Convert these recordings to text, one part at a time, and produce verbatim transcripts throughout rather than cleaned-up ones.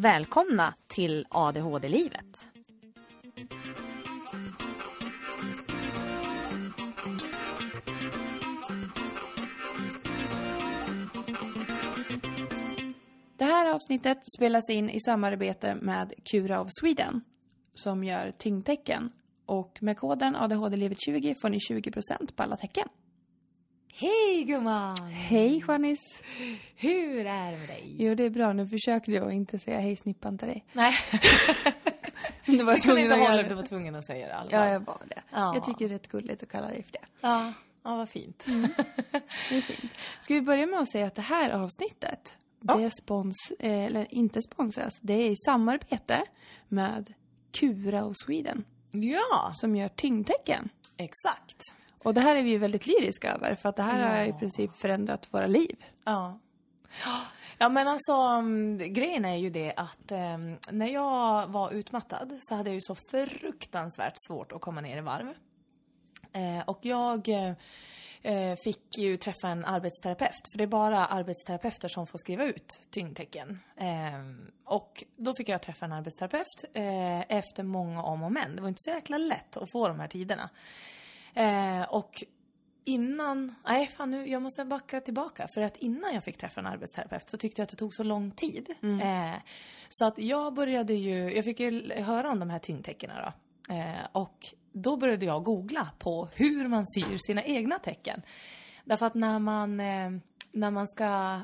Välkomna till A D H D-livet. Det här avsnittet spelas in i samarbete med Cura of Sweden som gör tyngdtecken. Och med koden A D H D livet tjugo får ni tjugo procent på alla tecken. Hej gumman! Hej Juanis! Hur är det med dig? Jo, det är bra. Nu försökte jag inte säga hej snippan till dig. Nej. Du var tvungen att göra det. Du var tvungen att säga det. Alla. Ja, jag var det. Ja. Jag tycker det är rätt gulligt att kalla dig för det. Ja, ja vad fint. Mm. Det är fint. Ska vi börja med att säga att det här avsnittet, ja. det är spons, eller inte sponsras, det är i samarbete med Cura of Sweden. Ja. Som gör tyngdtecken. Exakt. Och det här är vi ju väldigt lyriska över. För att det här ja. har i princip förändrat våra liv. Ja. Ja men alltså um, grejen är ju det att um, när jag var utmattad så hade jag ju så fruktansvärt svårt att komma ner i varv. Eh, och jag eh, fick ju träffa en arbetsterapeut. För det är bara arbetsterapeuter som får skriva ut tyngdtecken. Eh, och då fick jag träffa en arbetsterapeut eh, efter många om och men. Det var inte så jäkla lätt att få de här tiderna. Eh, och innan, nej fan nu, jag måste backa tillbaka. För att innan jag fick träffa en arbetsterapeut så tyckte jag att det tog så lång tid. Mm. Eh, så att jag började ju, jag fick ju höra om de här tyngdteckerna då. Eh, och då började jag googla på hur man syr sina egna tecken. Därför att när man, eh, när man ska,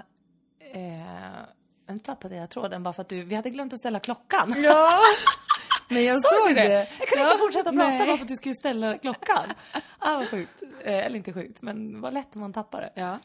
eh, jag tappade jag tråden bara för att du, vi hade glömt att ställa klockan. Ja. Men jag såg, såg det. det. Jag kunde ja, inte fortsätta prata nej. bara för att du skulle ställa klockan. Ah, vad sjukt. Eh, eller inte sjukt, men vad lätt om man tappar det. Ja.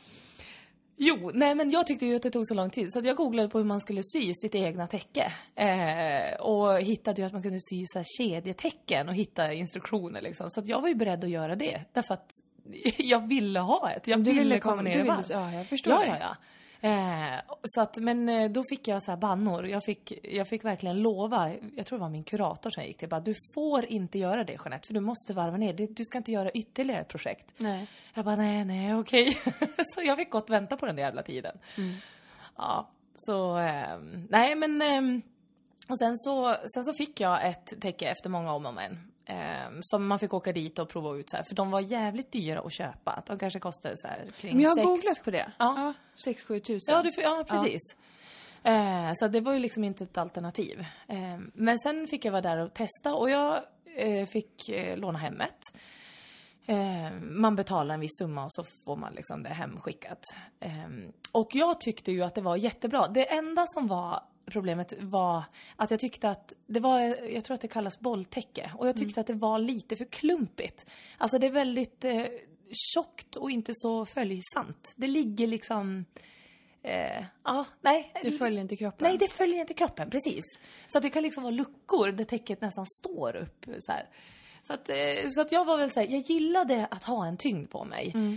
Jo, nej men jag tyckte ju att det tog så lång tid. Så att jag googlade på hur man skulle sy sitt egna täcke. Eh, och hittade ju att man kunde sy så här kedjetecken och hitta instruktioner liksom. Så att jag var ju beredd att göra det. Därför att jag ville ha ett. Jag du ville, ville komma kom, ner i varv. Ja, jag förstår ja, det. Ja, ja. Eh, så att, men då fick jag så här bannor. Jag fick, jag fick verkligen lova. Jag tror det var min kurator som gick till. Bara, du får inte göra det, Jeanette. För du måste varva ner. Du ska inte göra ytterligare ett projekt. Nej. Jag bara, nej, nej, okej. Så jag fick gott vänta på den där jävla tiden. Mm. Ja, så, eh, nej men. Eh, och sen så, sen så fick jag ett täcke efter många om och men. Eh, som man fick åka dit och prova ut så här. För de var jävligt dyra att köpa. De kanske kostade så här kring Men jag har sex. googlat på det. Ja, ja sex sju tusen. Ja, du, ja precis. Ja. Eh, så det var ju liksom inte ett alternativ. Eh, men sen fick jag vara där och testa. Och jag eh, fick eh, låna hemmet. Eh, man betalar en viss summa och så får man liksom det hemskickat. Eh, och jag tyckte ju att det var jättebra. Det enda som var problemet var att jag tyckte att det var, jag tror att det kallas bolltäcke. Och jag tyckte mm. att det var lite för klumpigt. Alltså det är väldigt eh, tjockt och inte så följsamt. Det ligger liksom, eh, ja, nej. Det följer inte kroppen. Nej, det följer inte kroppen, precis. Så att det kan liksom vara luckor där täcket nästan står upp så här. Så att, så att jag var väl så här, jag gillade att ha en tyngd på mig. Mm.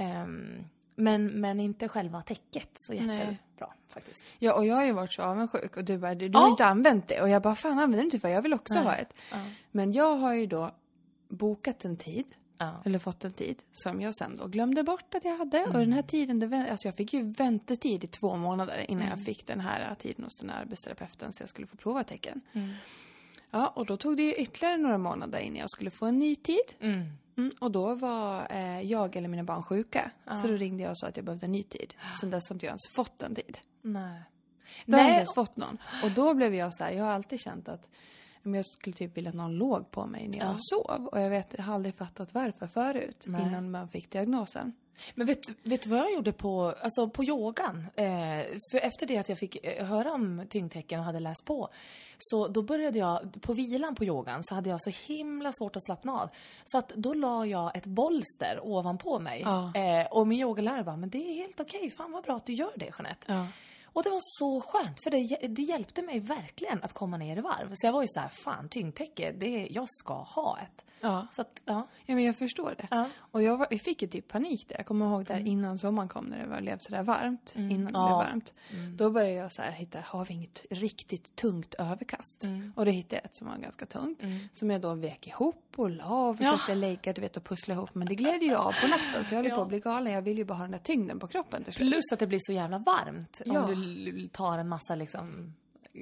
Um, men, men inte själva täcket så jättebra faktiskt. Ja, och jag har ju varit så avundsjuk. Och du bara, du, du ja. har inte använt det. Och jag bara, fan använder du inte för? Jag vill också Nej. ha ett. Ja. Men jag har ju då bokat en tid. Ja. Eller fått en tid. Som jag sen då glömde bort att jag hade. Mm. Och den här tiden, det, alltså jag fick ju väntetid i två månader. Innan mm. jag fick den här tiden hos den här arbetsterapeuten. Så jag skulle få prova tecken. Mm. Ja, och då tog det ju ytterligare några månader innan jag skulle få en ny tid. Mm. Mm, och då var eh, jag eller mina barn sjuka. Ja. Så då ringde jag och sa att jag behövde en ny tid. Sen dess har inte jag ens fått en tid. Nej. Då har jag inte ens fått någon. Och då blev jag så här, jag har alltid känt att men jag skulle typ vilja att någon låg på mig när jag ja. sov. Och jag vet, jag har aldrig fattat varför förut. Nej. Innan man fick diagnosen. Men vet, vet du vad jag gjorde på, alltså på yogan? Eh, för efter det att jag fick höra om tyngdtecken och hade läst på. Så då började jag, på vilan på yogan så hade jag så himla svårt att slappna av. Så att då la jag ett bolster ovanpå mig. Ja. Eh, och min yogalärare bara, men det är helt okej. Fan vad bra att du gör det, Jeanette. Ja. Och det var så skönt, för det, det hjälpte mig verkligen att komma ner i varv. Så jag var ju så här, fan, tyngdtäcke, det, jag ska ha ett. Ja. Så att, ja. Ja, men jag förstår det. Ja. Och jag, var, jag fick ju typ panik där. Jag kommer ihåg där mm. innan sommaren kom när det var levt så där varmt. Mm. Innan ja. det blev varmt. Mm. Då började jag så här hitta, har vi inget riktigt tungt överkast? Mm. Och det hittade jag ett som var ganska tungt. Mm. Som jag då vek ihop och la och försökte ja. lägga, du vet, och pussla ihop. Men det gled ju av på natten, så jag höll ja. på att bli galen. Jag vill ju bara ha den där tyngden på kroppen till slut. Plus att det blir så jävla varmt. Ja. Om du tar en massa liksom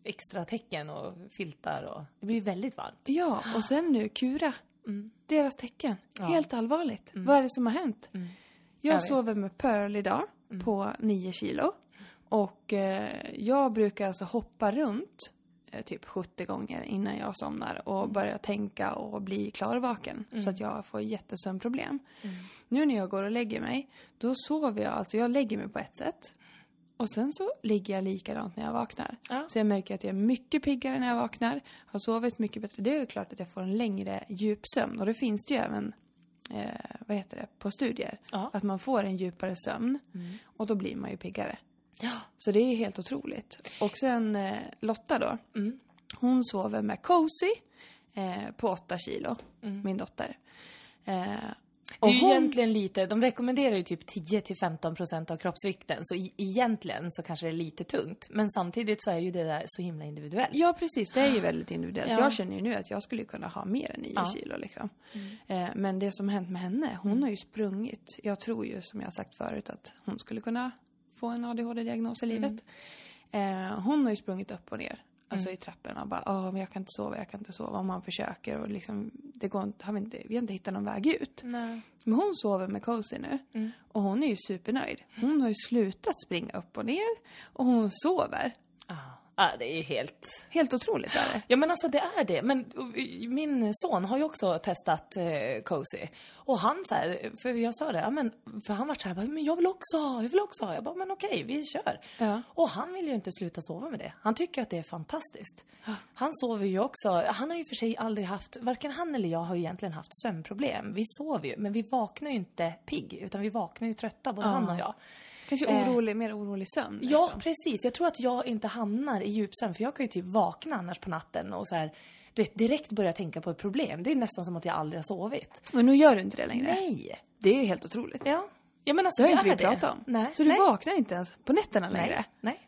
extra täcken och filtar och det blir väldigt varmt. Ja, och sen nu Kura. Mm. Deras tecken. Ja. Helt allvarligt. Mm. Vad är det som har hänt? Mm. Jag, jag sover med Pearl idag mm. på nio kilo. Och eh, jag brukar alltså hoppa runt eh, typ sjuttio gånger innan jag somnar. Och börja tänka och bli klarvaken. Mm. Så att jag får jättesömnproblem. Mm. Nu när jag går och lägger mig, då sover jag. Alltså jag lägger mig på ett sätt. Och sen så ligger jag likadant när jag vaknar. Ja. Så jag märker att jag är mycket piggare när jag vaknar. Har sovit mycket bättre. Det är ju klart att jag får en längre djupsömn. Och det finns det ju även eh, vad heter det, på studier. Ja. Att man får en djupare sömn. Mm. Och då blir man ju piggare. Ja. Så det är helt otroligt. Och sen eh, Lotta då. Mm. Hon sover med Cozy eh, på åtta kilo. Mm. Min dotter. Eh, Det är ju hon... egentligen lite, de rekommenderar ju typ tio till femton procent av kroppsvikten. Så i, egentligen så kanske det är lite tungt. Men samtidigt så är ju det där så himla individuellt. Ja, precis. Det är ju väldigt individuellt. Ja. Jag känner ju nu att jag skulle kunna ha mer än nio ja. kilo liksom. Mm. Eh, men det som hänt med henne, hon mm. har ju sprungit. Jag tror ju, som jag har sagt förut, att hon skulle kunna få en A D H D-diagnos i livet. Mm. Eh, hon har ju sprungit upp och ner. Alltså mm. i trapporna. Bara, ja, men jag kan inte sova, jag kan inte sova. Om man försöker och liksom, det går inte, har vi, inte, vi har inte hittat någon väg ut. Nej. Men hon sover med Cozy nu. Mm. Och hon är ju supernöjd. Hon har ju slutat springa upp och ner. Och hon sover. Ah. Ja, det är helt... Helt otroligt är det. Ja, men alltså det är det. Men min son har ju också testat eh, Cozy. Och han så här, för jag sa det, ja, men, för han var så här, men jag vill också ha, jag vill också ha. Jag bara, men okej, vi kör. Ja. Och han vill ju inte sluta sova med det. Han tycker att det är fantastiskt. Ja. Han sover ju också, han har ju för sig aldrig haft, varken han eller jag har ju egentligen haft sömnproblem. Vi sover ju, men vi vaknar ju inte pigg, utan vi vaknar ju trötta, både ja. han och jag. Kanske orolig, eh, mer orolig sömn. Ja, liksom. Precis. Jag tror att jag inte hamnar i djupsömn. För jag kan ju typ vakna annars på natten och så här, vet, direkt börja tänka på ett problem. Det är nästan som att jag aldrig har sovit. Men nu gör du inte det längre. Nej. Det är ju helt otroligt. Ja. Ja, men alltså, det har inte vi pratat om. Nej. Så du Nej. vaknar inte ens på nätterna längre? Nej. Nej.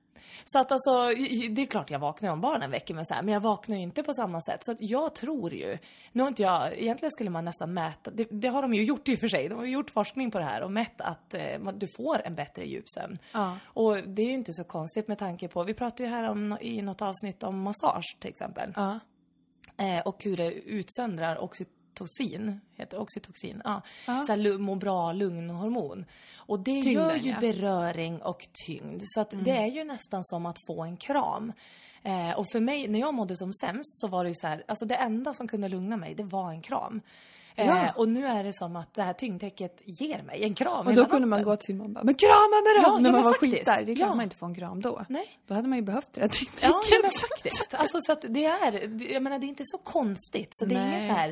Så att alltså, det är klart jag vaknar om barnen väcker mig så här, men jag vaknar ju inte på samma sätt. Så att jag tror ju, nu har inte jag, egentligen skulle man nästan mäta, det, det har de ju gjort i och för sig, de har gjort forskning på det här och mätt att eh, du får en bättre djupsömn. Ja. Och det är ju inte så konstigt med tanke på, vi pratade ju här om, i något avsnitt om massage till exempel. Ja. Eh, och hur det utsöndrar oxytocin. Toxin, heter oxytocin. Ja. Ja. Så här må bra lugnhormon. Och det Tyngden, gör ju ja. beröring och tyngd. Så att mm. det är ju nästan som att få en kram. Eh, och för mig, när jag mådde som sämst så var det ju så här, alltså det enda som kunde lugna mig, det var en kram. Ja. Eh, och nu är det som att det här tyngdtäcket ger mig en kram. Och då kunde man gå till sin mamma, men krama med dem! Ja, när ja, man var faktiskt. skit där. Det är klart ja. man inte får en kram då. Nej. Då hade man ju behövt det här tyngdtäcket. Ja, ja, men faktiskt. Alltså så att det är, jag menar det är inte så konstigt. Så det är inget så här...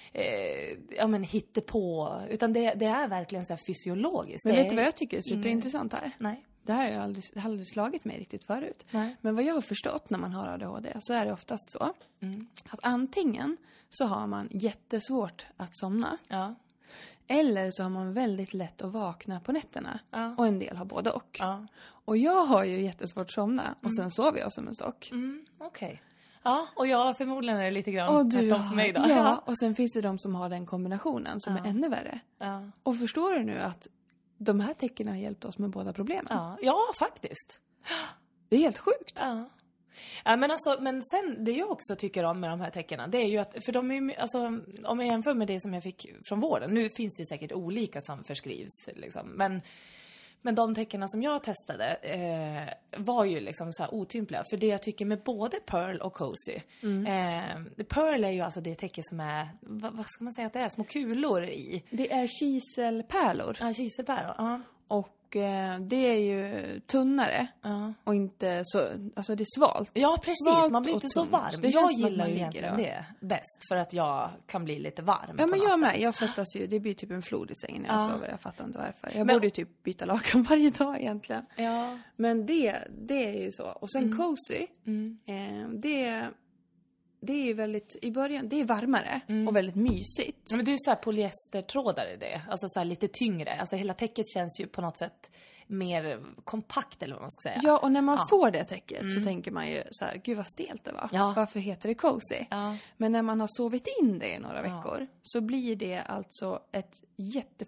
Eh, ja men hittepå, utan det, det är verkligen så här fysiologiskt. Men vet du vad jag tycker är superintressant här? Nej. Det här har jag aldrig, det har aldrig slagit mig riktigt förut. Nej. Men vad jag har förstått när man har A D H D så är det oftast så mm. att antingen så har man jättesvårt att somna. Ja. Eller så har man väldigt lätt att vakna på nätterna. Ja. Och en del har både och. Ja. Och jag har ju jättesvårt att somna och mm. sen sover jag som en stock. Mm, okej. Okay. Ja, och jag förmodligen är det lite grann och du har, för mig då. Ja, och sen finns det de som har den kombinationen som ja. är ännu värre. Ja. Och förstår du nu att de här tecknen har hjälpt oss med båda problemen? Ja, ja faktiskt. Det är helt sjukt. Ja. Ja, men alltså, men sen det jag också tycker om med de här tecknen, det är ju att, för de är ju, alltså, om jag jämför med det som jag fick från vården, nu finns det säkert olika som förskrivs liksom, men Men de tecknen som jag testade eh, var ju liksom så här otympliga. För det jag tycker med både Pearl och Cozy. Mm. Eh, Pearl är ju alltså det tecken som är, vad, vad ska man säga att det är? Små kulor i. Det är kiselpärlor. Ja, kiselpärlor. Ja. Och eh, det är ju tunnare. Ja. Och inte så, alltså det är svalt. Ja, precis. Svalt man blir inte så varm. Det jag gillar ju egentligen det bäst. För att jag kan bli lite varm. Ja, men jag med. Jag svettas ju. Det blir typ en flod i sängen när jag ja. sover. Jag fattar inte varför. Jag men, borde ju typ byta lakan varje dag egentligen. Ja. Men det, det är ju så. Och sen mm. Cozy. Mm. Eh, det Det är ju väldigt, i början, det är varmare mm. och väldigt mysigt. Men det är ju så här polyestertrådar i det. Alltså så här lite tyngre. Alltså hela täcket känns ju på något sätt mer kompakt eller vad man ska säga. Ja, och när man ja. får det täcket mm. så tänker man ju så här, gud vad stelt det var. Ja. Varför heter det Cozy? Ja. Men när man har sovit in det i några ja. veckor så blir det alltså ett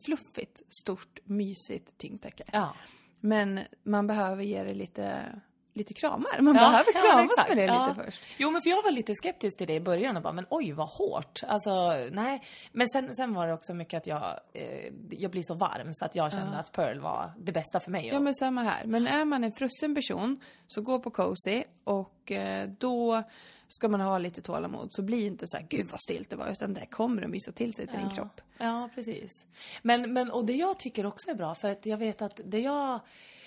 jättefluffigt, stort, mysigt tyngdtäcke. Ja. Men man behöver ge det lite... lite kramar. Man ja, behöver kramas ja, med det ja. lite först. Jo, men för jag var lite skeptisk till det i början och bara, men oj vad hårt. Alltså, nej. Men sen, sen var det också mycket att jag, eh, jag blir så varm så att jag kände ja. att Pearl var det bästa för mig. Ja, men samma här. Men är man en frusen person så gå på Cozy och eh, då ska man ha lite tålamod. Så bli inte så här, gud vad stilt det var, utan det kommer att visa till sig till ja. din kropp. Ja, precis. Men, men, och det jag tycker också är bra, för att jag vet att det jag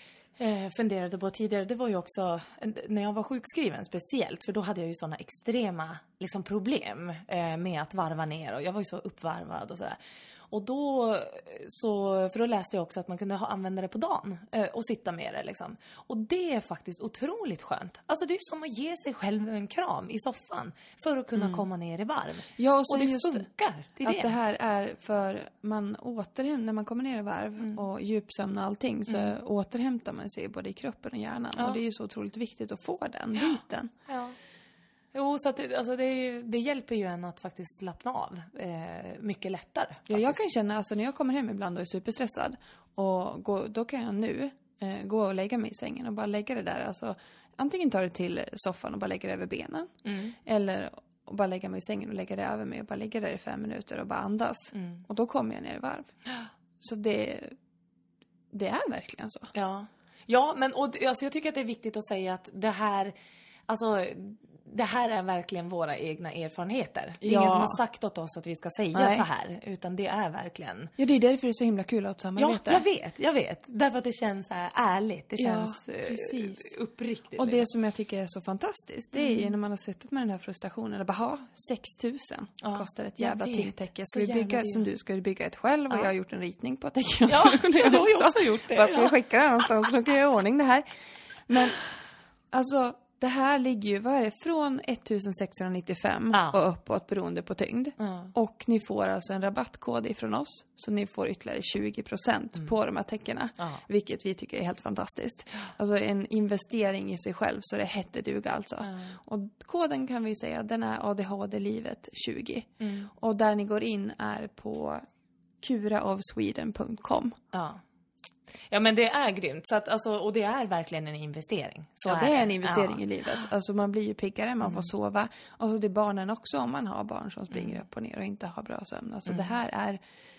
eh, funderade på tidigare, det var ju också när jag var sjukskriven speciellt, för då hade jag ju sådana extrema liksom, problem eh, med att varva ner, och jag var ju så uppvarvad och sådär. Och då, så, för då läste jag också att man kunde ha, använda det på dagen eh, och sitta med det liksom. Och det är faktiskt otroligt skönt. Alltså det är som att ge sig själv en kram i soffan för att kunna mm. komma ner i varv. Ja, och, och det just funkar. Det är att det. det här är för man återhämtar, när man kommer ner i varv mm. och djupsömn och allting, så mm. återhämtar man sig både i kroppen och hjärnan. Ja. Och det är ju så otroligt viktigt att få den ja. biten. Ja. Jo, så att det, alltså det, det hjälper ju en att faktiskt slappna av eh, mycket lättare. Faktiskt. Ja, jag kan känna, alltså när jag kommer hem ibland och är superstressad, och gå, då kan jag nu eh, gå och lägga mig i sängen och bara lägga det där. Alltså, antingen ta det till soffan och bara lägga det över benen. Mm. Eller och bara lägga mig i sängen och lägga det över mig och bara lägga det där i fem minuter och bara andas. Mm. Och då kommer jag ner i varv. Så det, det är verkligen så. Ja, ja men och, alltså, jag tycker att det är viktigt att säga att det här, alltså... Det här är verkligen våra egna erfarenheter. Det är ja. ingen som har sagt åt oss att vi ska säga Nej. så här. Utan det är verkligen... Ja, det är därför det är så himla kul att samarbeta. Ja, jag vet, jag vet. Därför att det känns så här ärligt. Det känns ja, precis. uppriktigt. Och det som jag tycker är så fantastiskt, det är mm. ju när man har suttit med den här frustrationen. Och bara, ha, sex tusen ja, kostar ett jävla tyngdtäcke. Ska vi bygga, som du, ska du bygga ett själv? Ja. Och jag har gjort en ritning på täcket. Ja, du har ju också gjort det. Bara ska vi skicka det någonstans så kan jag göra ordning det här. Men, alltså... Det här ligger ju, vad är det, från ettusensexhundranittiofem ja. och uppåt beroende på tyngd. Ja. Och ni får alltså en rabattkod ifrån oss. Så ni får ytterligare tjugo procent mm. på de här täckena. Ja. Vilket vi tycker är helt fantastiskt. Ja. Alltså en investering i sig själv, så det hette duga alltså. Ja. Och koden kan vi säga, den är A D H D-livet tjugo. Mm. Och där ni går in är på kuraofsweden punkt com. Ja. Ja, men det är grymt. Så att, alltså, och det är verkligen en investering. Så ja, det är, är en investering ja. i livet. Alltså man blir ju piggare, man mm. får sova. Och så det är barnen också, om man har barn som springer mm. upp och ner och inte har bra sömn. Alltså mm. det här är...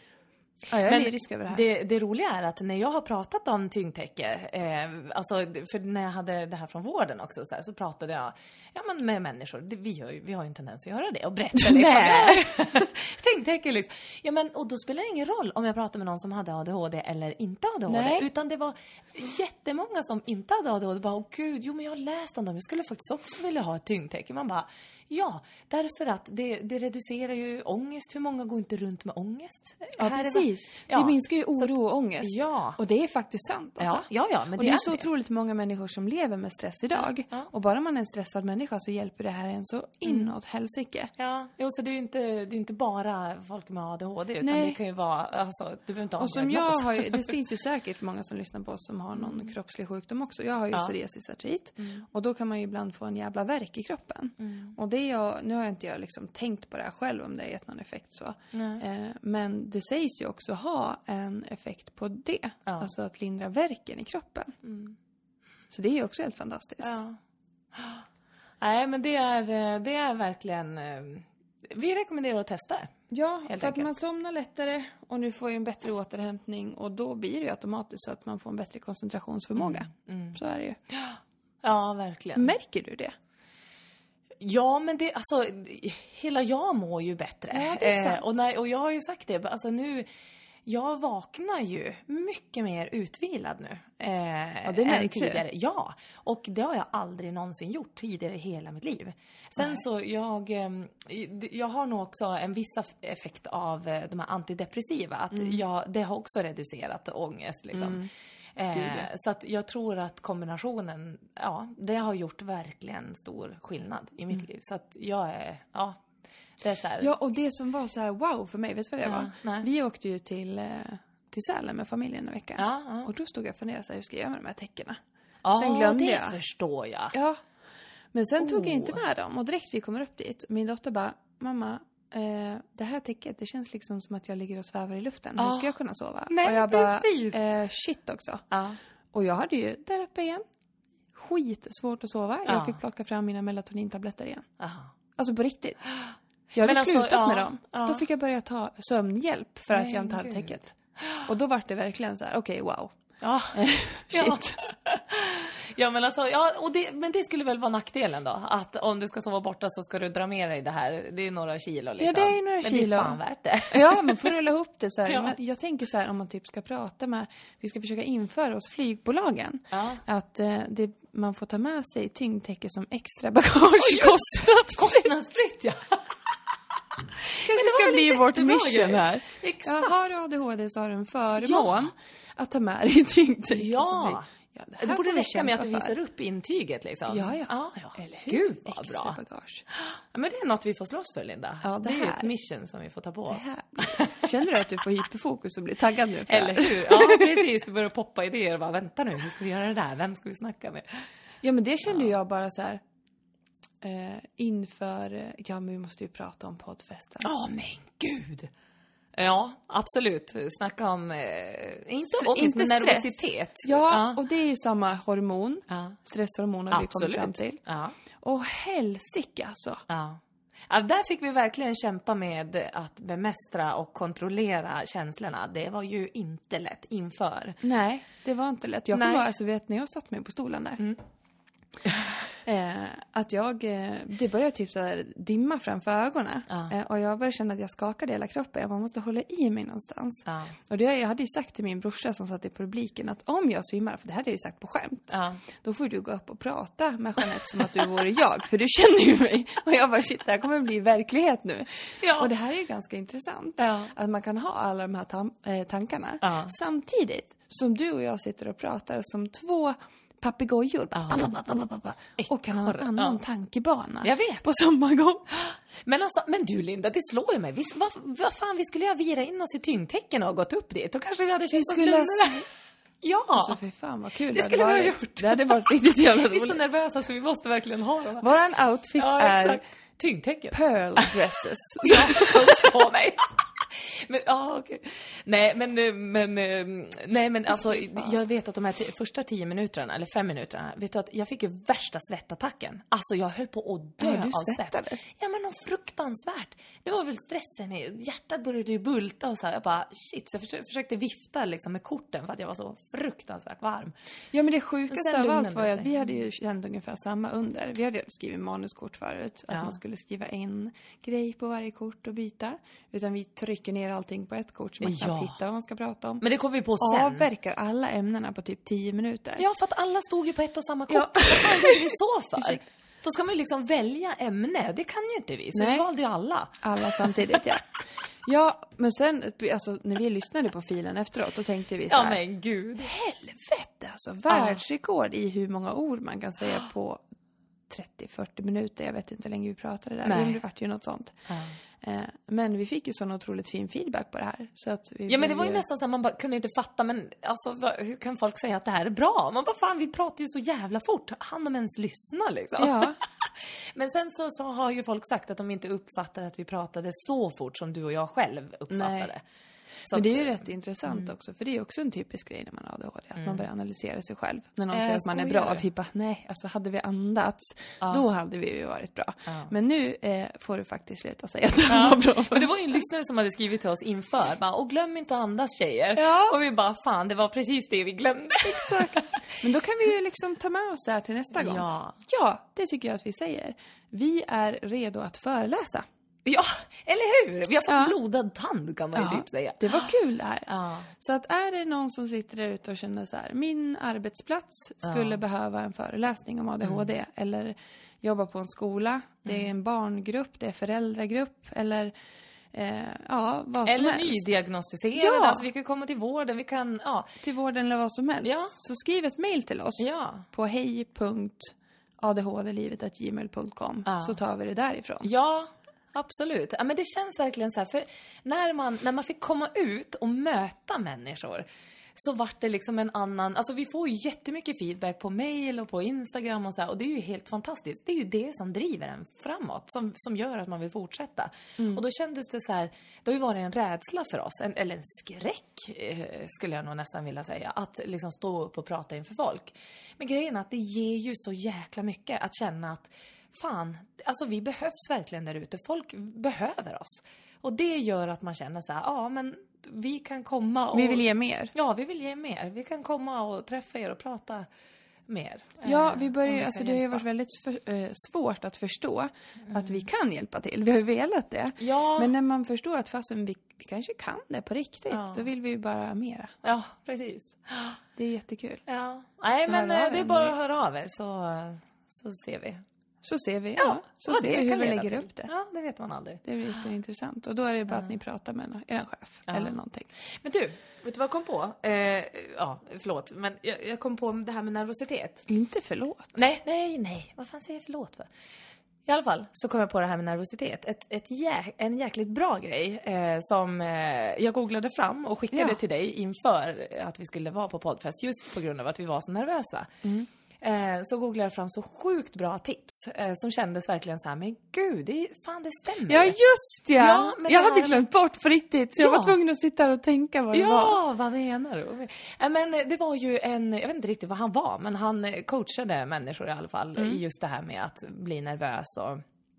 Ja, jag är lyrisk över det här. Det, det roliga är att när jag har pratat om tyngdtäcke, eh, alltså för när jag hade det här från vården också, så, här, så pratade jag ja, men med människor. Det, vi, har ju, vi har ju en tendens att göra det och berätta liksom. Tyngdtäcke liksom. Ja, men, och då spelar det ingen roll om jag pratar med någon som hade A D H D eller inte A D H D. Nej. Utan det var jättemånga som inte hade A D H D. Bara, åh gud, jo men jag har läst om dem. Jag skulle faktiskt också vilja ha ett tyngdtäcke. Man bara, ja, därför att det, det reducerar ju ångest. Hur många går inte runt med ångest? Ja, här precis. Ja. Det minskar ju oro och ångest. Ja. Och det är faktiskt sant. Alltså. Ja, ja, ja, men och det är, är så det. otroligt många människor som lever med stress idag. Ja. Och bara man är en stressad människa så hjälper det här en så inåt helsike. Ja, jo, så det är ju inte, det är inte bara folk med A D H D. Utan Nej. det kan ju vara, alltså, du behöver inte ha och som jag har ju, det finns ju säkert många som lyssnar på oss som har någon mm. kroppslig sjukdom också. Jag har ju ja. psoriasis artrit. Mm. Och då kan man ju ibland få en jävla värk i kroppen. Mm. Och det är jag, nu har jag inte jag liksom tänkt på det här själv om det har gett någon effekt så. Eh, men det sägs ju också ha en effekt på det. Ja. Alltså att lindra värken i kroppen. Mm. Så det är ju också helt fantastiskt. Ja. Nej, men det är, det är verkligen... Vi rekommenderar att testa det. Ja, för att man somnar lättare och nu får ju en bättre återhämtning. Och då blir det ju automatiskt så att man får en bättre koncentrationsförmåga. Mm. Mm. Så är det ju. Ja, verkligen. Märker du det? Ja, men det, alltså, hela jag mår ju bättre. Ja, det är sant. Eh, och, när, och jag har ju sagt det, alltså nu... Jag vaknar ju mycket mer utvilad nu. Eh, ja, det märks tidigare. Ja, och det har jag aldrig någonsin gjort tidigare i hela mitt liv. Sen Nej. så, jag, jag har nog också en viss effekt av de här antidepressiva. Att mm. jag, det har också reducerat ångest liksom. Mm. Eh, så att jag tror att kombinationen, ja, det har gjort verkligen stor skillnad i mitt mm. liv. Så att jag är, ja... Det är så här. Ja, och det som var så här wow för mig, vet du vad det ja, var? Nej. Vi åkte ju till, till Sälen med familjen en vecka. Ja, ja. Och då stod jag och funderade så här, hur ska jag göra med de här täckena? Ja, sen glömde det jag. förstår jag. Ja, men sen oh. tog jag inte med dem. Och direkt vi kommer upp dit, min dotter bara, mamma, eh, det här täcket, det känns liksom som att jag ligger och svävar i luften. Ja. Hur ska jag kunna sova? Nej, och jag bara, eh, shit också. Ja. Och jag hade ju där uppe igen skitsvårt att sova. Ja. Jag fick plocka fram mina melatonintabletter igen. Aha. Alltså på riktigt. Jag hade alltså, slutat ja, med dem. ja. Då fick jag börja ta sömnhjälp för att Men jag inte hade gud. täcket. Och då var det verkligen så här, okej, okay, wow. Ja. Shit. Ja. Ja, men alltså, ja, och det, men det skulle väl vara nackdelen då? Att om du ska sova borta så ska du dra med dig det här. Det är några kilo liksom. Ja, det är några men kilo. Men det är fan värt det. Ja, man får rulla ihop det så här. Ja. Men jag tänker så här, om man typ ska prata med, vi ska försöka införa oss flygbolagen. Ja. Att eh, det, man får ta med sig tyngdtäcke som extra bagagekostnad. Kostnadsfritt, ja. Kanske det ska var bli väl vårt jättebra mission grej. här. Exakt. Ja, har du A D H D så har du en förmån att ta med dig tyngdtäcke. Ja. Ja, Det, det borde får vi räcka med att du kämpa för. visar upp intyget liksom. Ja, ja. ja, ja. Eller hur? Gud vad Extra bra. bagage. Ja, men det är något vi får slåss för, Linda. Ja, det det är ju här. ett mission som vi får ta på oss. Det här. Känner du att du får hyperfokus och blir taggad nu? För Eller hur? Ja, precis. Det börjar poppa idéer. Bara, vänta nu, hur ska vi göra det där? Vem ska vi snacka med? Ja, men det kände jag bara så här eh, inför, eh, ja men vi måste ju prata om poddfesten. Ja, men gud. Ja, absolut. Snacka om, eh, inte ångest, inte men stress. nervositet. Ja, Ja. och det är ju samma hormon. Ja. Stresshormon har vi kommit Absolut. fram till. Ja. Och helsike alltså. Ja. Ja, där fick vi verkligen kämpa med att bemästra och kontrollera känslorna. Det var ju inte lätt inför. Nej, det var inte lätt. Jag Nej. kommer bara, alltså vet när jag satt mig på stolen där. Mm. Eh, att jag, eh, det började typ så här dimma framför ögonen. Ja. Eh, och jag började känna att jag skakade hela kroppen. Man måste hålla i mig någonstans. Ja. Och det, jag hade ju sagt till min brorsa som satt i publiken att om jag svimmar, för det hade jag ju sagt på skämt. Ja. Då får du gå upp och prata med Jeanette som att du vore jag. För du känner ju mig. Och jag bara, shit, det här kommer bli verklighet nu. Ja. Och det här är ju ganska intressant. Ja. Att man kan ha alla de här tam- eh, tankarna. Ja. Samtidigt som du och jag sitter och pratar som två papegojor. Ja. Och kan ha en annan Ja. tankebana. Jag vet. På samma gång. Men alltså, men du Linda, det slår ju mig. Vi, vad, vad fan, vi skulle ju ha vira in oss i tyngdtecken och gått upp dit. Då kanske vi hade känt oss skulle ha lugnare. Ja, Alltså för fan vad kul det skulle vi hade ha varit. gjort. Det hade varit riktigt jävla vi är så roligt. nervösa så vi måste verkligen ha dem. Våran outfit Ja, är exakt. Tyngdtecken. pearl dresses. Ja, på mig. Men, ja, okej. Nej, men, men, nej, men alltså, jag vet att de här t- första tio minuterna, eller fem minuterna, vet du att jag fick ju värsta svettattacken. Alltså, jag höll på att dö Ja, du av svettades. svett. Ja, men något fruktansvärt. Det var väl stressen, i, hjärtat började ju bulta och så här, jag bara, shit, så jag försökte, försökte vifta liksom med korten för att jag var så fruktansvärt varm. Ja, men det Men sjukaste sen av lugnade allt var ju det att sig. vi hade ju känt ungefär samma under. Vi hade ju skrivit manuskort förut. Att Ja. man skulle skriva en grej på varje kort och byta. Utan vi trycker ner allting på ett kort så man kan Ja. titta vad man ska prata om. Men det kom vi på sen. Avverkar alla ämnena på typ tio minuter. Ja, för att alla stod ju på ett och samma kort. Ja. Vad fan gjorde vi så för? Ursäkta. Då ska man ju liksom välja ämne. Det kan ju inte vi. Så Nej. vi valde ju alla. Alla samtidigt, ja. Ja, men sen, alltså när vi lyssnade på filen efteråt, då tänkte vi så Ja, här. men gud. Helvete, alltså. Världsrekord i hur många ord man kan säga på trettio till fyrtio minuter. Jag vet inte hur länge vi pratade där. Nej. Men det vart ju något sånt. Ja. Eh, Men vi fick ju sån otroligt fin feedback på det här. Så att vi Ja, men det blev var ju nästan så att man bara kunde inte fatta. Men alltså, vad- hur kan folk säga att det här är bra? Man bara, fan, vi pratar ju så jävla fort. Han de ens lyssna liksom. Ja. Men sen så, så har ju folk sagt att de inte uppfattar att vi pratade så fort som du och jag själv uppfattade. Nej. Så Men det är att- ju rätt intressant också. För det är ju också en typisk grej när man har A D H D. Att man börjar analysera sig själv. När någon Äh, säger att man är skojar bra. du? Vi bara, nej, alltså hade vi andats, då hade vi ju varit bra. Ja. Men nu eh, får du faktiskt sluta säga att du Ja, var bra. men det var ju en lyssnare som hade skrivit till oss inför. Bara, och glöm inte att andas, tjejer. Ja. Och vi bara, fan, det var precis det vi glömde. Exakt. Men då kan vi ju liksom ta med oss det här till nästa gång. Ja. Ja, det tycker jag att vi säger. Vi är redo att föreläsa. Ja, eller hur? Vi har fått Ja. blodad tand, kan man ju typ säga. det var kul det här. Ja. Så att är det någon som sitter där ute och känner så här, min arbetsplats skulle Ja. behöva en föreläsning om A D H D. Mm. Eller jobba på en skola, det är en barngrupp, det är föräldragrupp. Eller eh, ja, vad som Eller helst. nydiagnostiserade. Ja. Alltså, vi kan komma till vården, vi kan, ja. Till vården eller vad som helst. Ja. Så skriv ett mejl till oss. Ja. På hej punkt a d h d livet at gmail punkt com. Ja. Så tar vi det därifrån. Ja, absolut. Ja, men det känns verkligen så här, för när man, när man fick komma ut och möta människor, så vart det liksom en annan... Alltså vi får ju jättemycket feedback på mail och på Instagram och så här, och det är ju helt fantastiskt. Det är ju det som driver en framåt, som, som gör att man vill fortsätta. Mm. Och då kändes det så här, det har ju varit en rädsla för oss, en, eller en skräck eh, skulle jag nog nästan vilja säga, att liksom stå upp och prata inför folk. Men grejen är att det ger ju så jäkla mycket att känna att fan, alltså vi behövs verkligen där ute. Folk behöver oss. Och det gör att man känner så här, ja men vi kan komma och... Vi vill ge mer. Ja, vi vill ge mer. Vi kan komma och träffa er och prata mer. Ja, vi börjar ju, alltså det har ju varit väldigt för, äh, svårt att förstå mm. att vi kan hjälpa till. Vi har ju velat det. Ja. Men när man förstår att fastän vi, vi kanske kan det på riktigt, ja. Då vill vi ju bara mera. Ja, precis. Det är jättekul. Ja. Nej, så men det är bara att höra av er så, så ser vi. Så ser vi, ja. ja så ser vi hur vi lägger till. upp det. Ja, det vet man aldrig. Det blir jätteintressant. Och då är det bara ja. Att ni pratar med er chef ja. Eller någonting. Men du, vet du vad jag kom på? Eh, ja, förlåt. Men jag, jag kom på det här med nervositet. Inte förlåt. Nej, nej, nej. Vad fan säger jag förlåt för? I alla fall så kom jag på det här med nervositet. Ett, ett jä- en jäkligt bra grej eh, som eh, jag googlade fram och skickade ja. Till dig inför att vi skulle vara på Podfest. Just på grund av att vi var så nervösa. Mm. Eh, så googlade jag fram så sjukt bra tips eh, som kändes verkligen så här, men gud, det, fan det stämmer. Ja, just ja. ja men jag hade här... glömt bort på riktigt, så ja. Jag var tvungen att sitta här och tänka vad det ja, var. Ja, vad menar du? Eh, men det var ju en, jag vet inte riktigt vad han var, men han coachade människor i alla fall mm. i just det här med att bli nervös och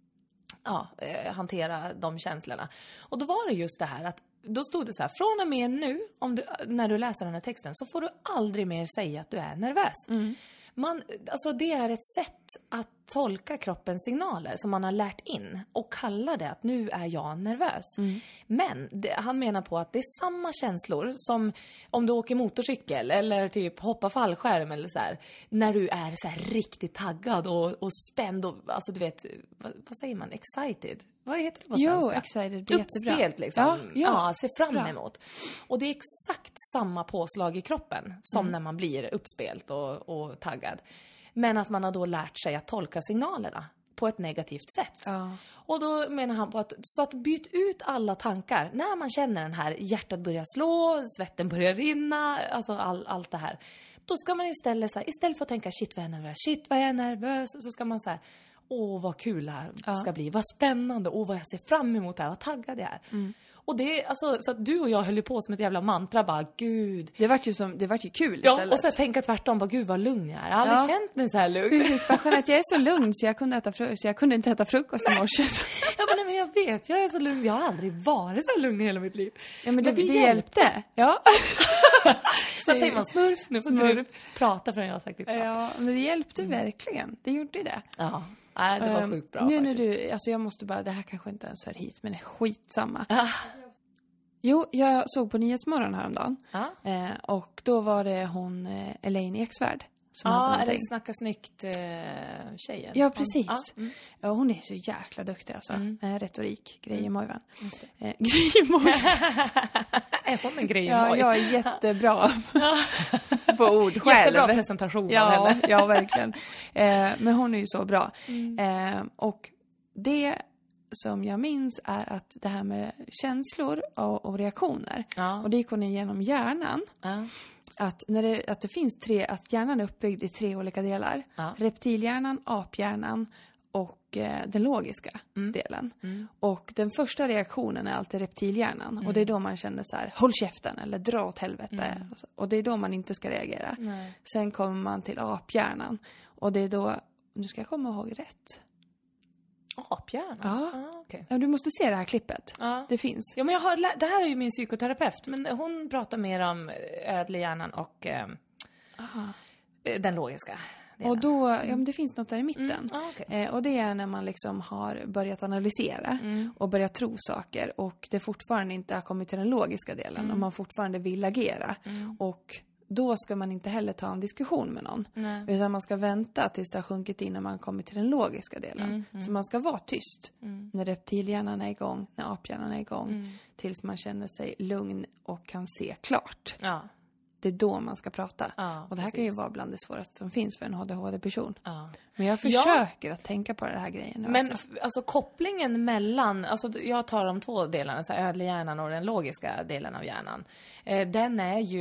ja, eh, hantera de känslorna. Och då var det just det här att då stod det så här, från och med nu, om du, när du läser den här texten, så får du aldrig mer säga att du är nervös. Mm. Man, alltså det är ett sätt att tolka kroppens signaler som man har lärt in och kalla det att nu är jag nervös. Mm. Men det, han menar på att det är samma känslor som om du åker motorcykel eller typ hoppar fallskärm eller så här, när du är så här riktigt taggad och, och spänd och alltså du vet, vad, vad säger man? Excited? Vad heter det på svenska? Jo, excited, det är jättebra. Uppspelt liksom. Ja, ja. ja, se fram emot. Och det är exakt samma påslag i kroppen som mm. när man blir uppspelt och, och taggad. Men att man har då lärt sig att tolka signalerna på ett negativt sätt. Ja. Och då menar han på att, så att byt ut alla tankar. När man känner den här, hjärtat börjar slå, svetten börjar rinna, alltså all, allt det här. Då ska man istället så här, istället för att tänka shit vad jag är nervös, shit vad jag är nervös. Så ska man så här, åh vad kul det här ja. Ska bli, vad spännande, åh vad jag ser fram emot det här, vad taggad jag är. Mm. Och det är alltså, så att du och jag höll ju på som ett jävla mantra, bara gud. Det vart ju som, det vart ju kul istället. Ja, och så tänka tvärtom, bara gud vad lugn jag är. Jag har aldrig ja. Känt mig så här lugn. Precis, bara att jag är så lugn så jag kunde äta fru- så jag kunde inte äta frukost i morse. Ja men, men jag vet, jag är så lugn, jag har aldrig varit så lugn i hela mitt liv. Ja men det, det, det hjälpte. hjälpte. Ja. Så säger man smurf, nu får du prata förrän jag har sagt det. Ja, men det hjälpte mm. verkligen. Det gjorde det. Ja. Nej, det var sjukt bra um, Nu faktiskt. när du, alltså jag måste bara, det här kanske inte ens hör hit, men det är skitsamma. Ah. Jo, jag såg på Nyhetsmorgon häromdagen. Ah. Eh, och då var det hon, eh, Elaine Eksvärd. Ja, ah, eller Snacka snyggt eh, tjejen. Ja, precis. Ah. Mm. Ja, hon är så jäkla duktig alltså. Mm. Eh, retorik, grejemojvan. Mm. Eh, grejemojvan. Är hon en grejemoj? Ja, jag är jättebra på ord själv. Jättebra presentation ja, av henne. Ja, verkligen. Eh, men hon är ju så bra. Mm. Eh, och det som jag minns är att det här med känslor och, och reaktioner. Ja. Och det gick hon igenom hjärnan. Ja. Att, när det, att det finns tre, att hjärnan är uppbyggd i tre olika delar. Ja. Reptilhjärnan, aphjärnan och eh, den logiska mm. delen. Mm. Och den första reaktionen är alltid reptilhjärnan. Mm. Och det är då man känner så här, håll käften eller dra åt helvete. Mm. Och det är då man inte ska reagera. Nej. Sen kommer man till aphjärnan. Och det är då, nu ska jag komma ihåg rätt. Aphjärnan? Ja. Ah, okay. Ja, du måste se det här klippet. Ah. Det finns. Ja, men jag har lä- det här är ju min psykoterapeut. Men hon pratar mer om ödlehjärnan och eh, den logiska delen. Och då, ja men det finns något där i mitten. Mm. Ah, okay. eh, och det är när man liksom har börjat analysera mm. och börjat tro saker. Och det fortfarande inte har kommit till den logiska delen. Mm. Och man fortfarande vill agera. Mm. Och då ska man inte heller ta en diskussion med någon. Nej. Utan man ska vänta tills det har sjunkit in när man kommer till den logiska delen. Mm, mm. Så man ska vara tyst mm. när reptilhjärnan är igång, när aphjärnan är igång. Mm. Tills man känner sig lugn och kan se klart. Ja. Det är då man ska prata. Ja, och det här precis. Kan ju vara bland det svåraste som finns för en A D H D-person. Ja. Men jag försöker ja. Att tänka på det här grejen. Men alltså. alltså kopplingen mellan, alltså jag tar de två delarna, så här, ödlehjärnan och den logiska delen av hjärnan. Eh, den är ju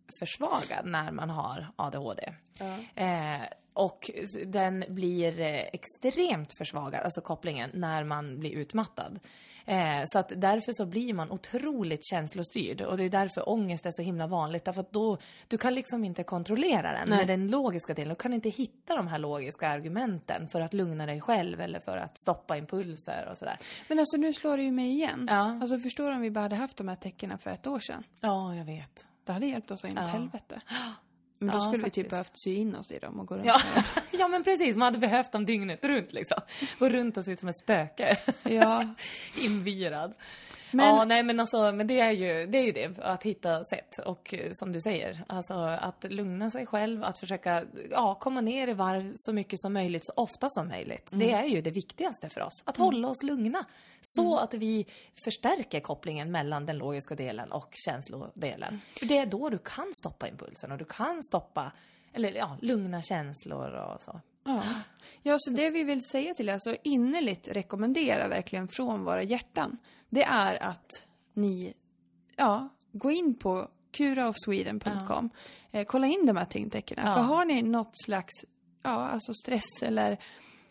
försvagad när man har A D H D. Ja. Eh, och den blir eh, extremt försvagad, alltså kopplingen, när man blir utmattad. Eh, så att därför så blir man otroligt känslostyrd. Och det är därför ångest är så himla vanligt. Därför att då, du kan liksom inte kontrollera den Nej. med den logiska delen. Du kan inte hitta de här logiska argumenten för att lugna dig själv eller för att stoppa impulser och sådär. Men alltså nu slår det ju mig igen. Ja. Alltså förstår du om vi bara hade haft de här tecknen för ett år sedan? Ja, jag vet. Det hade hjälpt oss in i Ja. helvete. Men då Ja, skulle faktiskt. vi typ behövt sy in oss i dem och gå runt Ja. med Ja, men precis. Man hade behövt dem dygnet runt liksom. Gå runt och se ut som ett spöke. Ja. Invirad. Men- Ja, nej men alltså, men det är ju det är ju det, att hitta sätt. Och eh, som du säger, alltså att lugna sig själv, att försöka ja, komma ner i varv så mycket som möjligt, så ofta som möjligt. Det är ju det viktigaste för oss, att hålla oss lugna. Så att vi förstärker kopplingen mellan den logiska delen och känslodelen. För det är då du kan stoppa impulsen och du kan stoppa, eller ja, lugna känslor och så. Ja. Ja, så det vi vill säga till er, alltså innerligt rekommendera verkligen från våra hjärtan, det är att ni, ja, gå in på kura of sweden punkt com, eh, kolla in de här tyngdtecknen. Ja. För har ni något slags, ja, alltså stress eller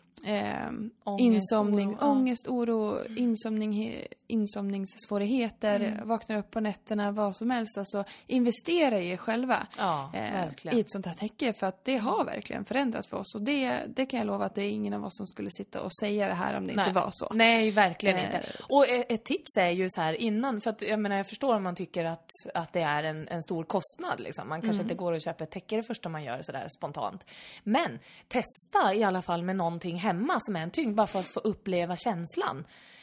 eh, Ångest, insomning, oro, ja. ångest, oro, insomning, insomningssvårigheter, Mm. vaknar upp på nätterna, vad som helst, alltså investera i er själva. Ja, Eh, verkligen. i ett sånt här täcke, för att det har verkligen förändrat för oss, och det, det kan jag lova att det är ingen av oss som skulle sitta och säga det här om det inte var så. Nej, verkligen Eh. inte. Och ett ett tips är ju så här innan, för att jag menar, jag förstår om man tycker att, att det är en, en stor kostnad liksom. Man kanske inte går och köper ett täcke det första man gör sådär spontant. Men testa i alla fall med någonting hemma som är en tyngd, bara för att få uppleva känslan.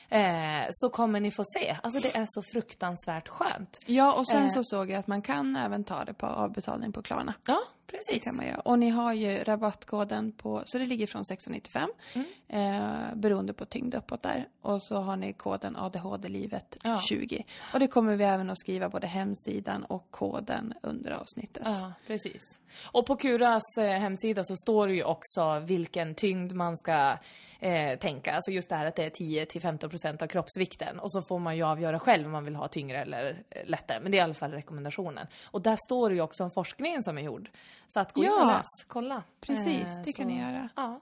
Eh, så kommer ni få se. Alltså det är så fruktansvärt skönt. Ja, och sen Eh. så såg jag att man kan även ta det på avbetalning på Klarna. Ja, Det precis. kan man göra. Och ni har ju rabattkoden på, så det ligger från sexton nittiofem eh, beroende på tyngd uppåt där. Och så har ni koden A D H D-livet Ja. tjugo. Och det kommer vi även att skriva både hemsidan och koden under avsnittet. Ja, precis. Och på Kuras eh, hemsida så står det ju också vilken tyngd man ska eh, tänka. Alltså just det här att det är tio till femton procent av kroppsvikten. Och så får man ju avgöra själv om man vill ha tyngre eller eh, lättare. Men det är i alla fall rekommendationen. Och där står det ju också om forskningen som är gjord. Så att gå in Ja, och läs, kolla. precis, det så, kan ni göra. Ja.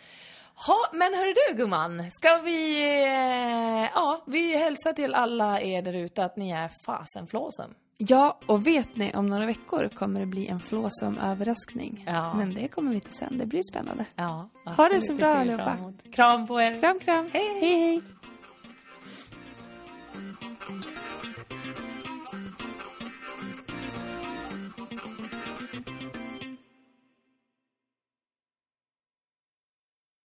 Ha, men hörru du gumman, ska vi, eh, ja, vi hälsar till alla er där ute att ni är fasen flåsum. Ja, och vet ni, om några veckor kommer det bli en flåsam överraskning. Ja. Men det kommer vi till sen, det blir spännande. Ja, Ha det så absolut, bra det ser vi allihopa. fram emot. Kram på er. Kram, kram. Hej. Hej, hej.